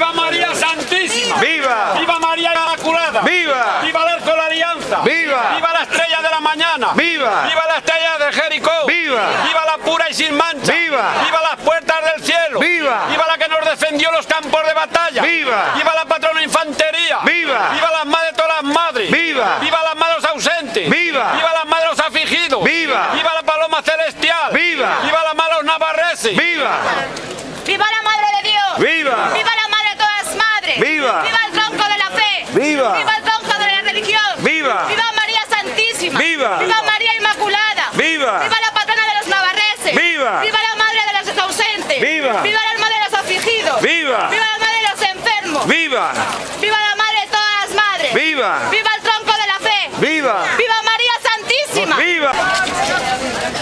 ¡Viva María Santísima! ¡Viva! ¡Viva María Inmaculada! ¡Viva! ¡Viva el Arco de la Alianza! ¡Viva! ¡Viva la Estrella de la Mañana! ¡Viva! ¡Viva la Estrella de Jericó! ¡Viva! ¡Viva la pura y sin mancha! ¡Viva! ¡Viva las puertas del cielo! ¡Viva! ¡Viva la que nos defendió en los campos de batalla! ¡Viva! ¡Viva la patrona de infantería! ¡Viva! ¡Viva las madres de todas las madres! ¡Viva! ¡Viva las madres ausentes! ¡Viva! ¡Viva las madres de los afligidos! ¡Viva! ¡Viva la paloma celestial! ¡Viva! ¡Viva la madre de los navarreses! ¡Viva! ¡Viva la Madre de Dios! ¡Viva! ¡Viva la Madre de todas madres! ¡Viva! ¡Viva el tronco de la fe! ¡Viva! ¡Viva el tronco de la religión! ¡Viva! ¡Viva María Santísima! ¡Viva! ¡Viva María Inmaculada! ¡Viva! ¡Viva la patrona de los navarreses! ¡Viva! ¡Viva la Madre de los ausentes! ¡Viva! ¡Viva la Madre de los afligidos! ¡Viva! ¡Viva la Madre de los enfermos! ¡Viva! ¡Viva la Madre de todas las madres! ¡Viva! ¡Viva